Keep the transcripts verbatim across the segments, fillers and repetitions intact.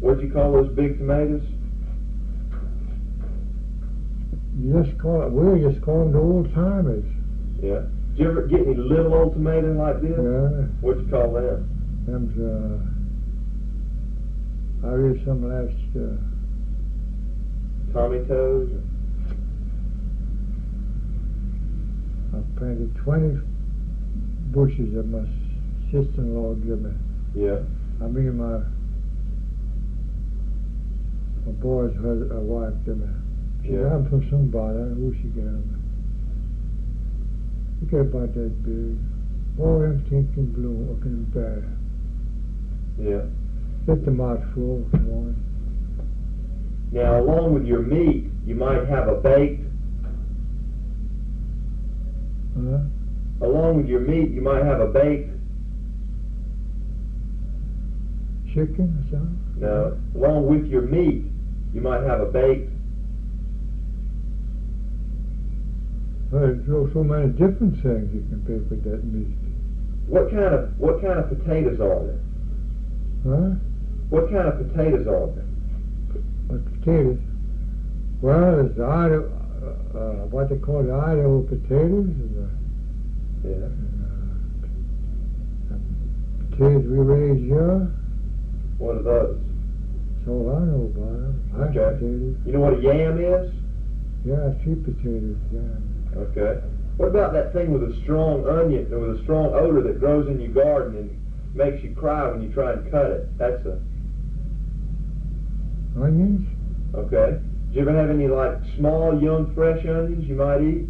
What'd you call those big tomatoes? You just call it, we just call them the old timers. Yeah. Did you ever get any little old tomatoes like this? Yeah. What'd you call them? Them's, uh, I read some last, uh, Tommy toes? I planted twenty bushes that my sister-in-law gave me. Yeah. I mean, my, my boy's hus- uh, wife gave me. She Yeah. got them from somebody, I don't know who she got them. Look at about that big. All them things can bloom, or can bear. Yeah. Get the mouth full for one. Now, along with your meat, you might have a baked. Huh? Along with your meat, you might have a baked. Chicken or something? No. Along with your meat, you might have a baked. Well, there's so, so many different things you can pick with that meat. What kind of what kind of potatoes are there? Huh? What kind of potatoes are there? What potatoes? Well, there's the Idaho, uh, uh, what they call the Idaho potatoes, and the, Yeah. and, uh, and potatoes we raise here. What are those? So I know about them. Mashed Okay. potatoes. You know what a yam is? Yeah, sweet potatoes, yeah. Okay. What about that thing with a strong onion, or with a strong odor that grows in your garden and makes you cry when you try and cut it? That's a, Onions? okay. Did you ever have any, like, small, young, fresh onions you might eat?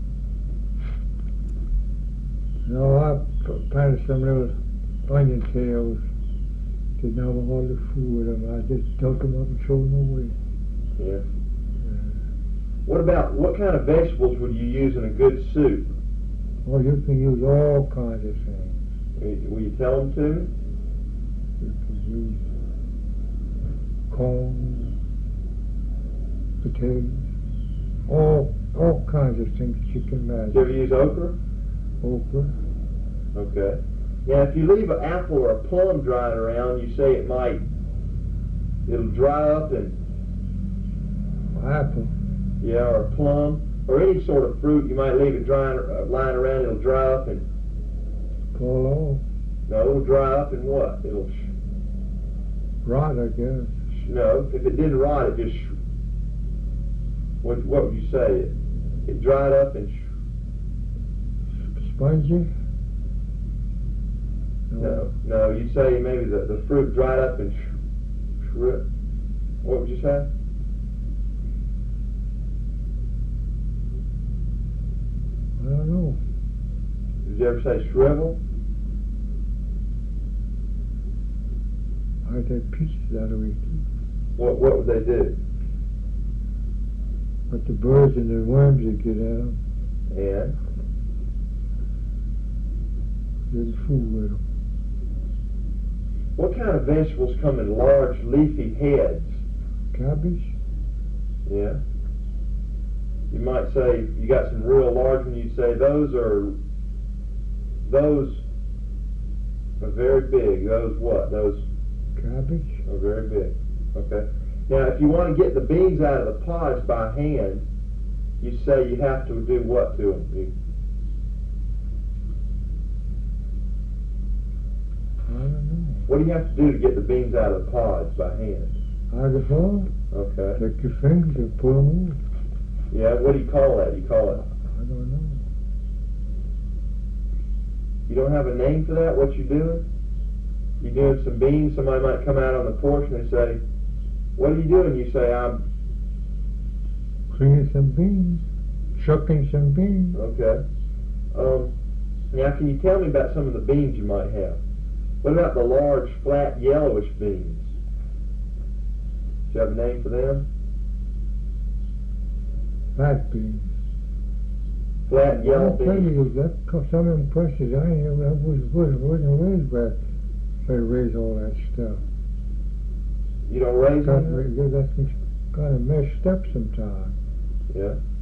No, I p- planted some little onion tails. Didn't have all the food with them. I just dug them up and threw them away. Yeah. Yeah. What about, what kind of vegetables would you use in a good soup? Well, you can use all kinds of things. Will you, will you tell them to me? You can use corn, potatoes, all all kinds of things that you can Did you ever imagine. use okra? Okra. Okay. Now, if you leave an apple or a plum drying around, you say it might, it'll dry up and, Apple. yeah, or a plum, or any sort of fruit, you might leave it drying, uh, lying around, it'll dry up and, Fall off. no, it'll dry up and what? It'll, sh- Rot, I guess. sh- no, if it didn't rot, it just, sh- what, what would you say? It, it dried up and, sh- Spongy. no, no, you say maybe the, the fruit dried up and, sh- shri- what would you say? I don't know. Did you ever say shrivel? I take pieces out of it. What, what would they do? But the birds and the worms that get at them, And, there's food with them. what kind of vegetables come in large leafy heads? Cabbage? Yeah. You might say, you got some real large ones, you'd say those are, those are very big. Those what? Those Cabbage? are very big. Okay. Now, if you want to get the beans out of the pods by hand, you say you have to do what to them? You, I don't know. what do you have to do to get the beans out of the pods by hand? Out of the hole? Okay. Take your fingers and pull them out. Yeah, what do you call that? You call it, I don't know. you don't have a name for that? What you doing? You doing some beans? Somebody might come out on the porch and they say, what are you doing? You say, I'm, Cleaning some beans. Shucking some beans. okay. Um, now, can you tell me about some of the beans you might have? What about the large, flat, yellowish beans? Do you have a name for them? Fat beans. Flat, yellow I'll tell beans? you, that, co- some of them questions, I ain't ever, I was, was, wasn't raised back. They raise all that stuff. You don't raise Got, them? that's kind of messed up sometimes. Yeah.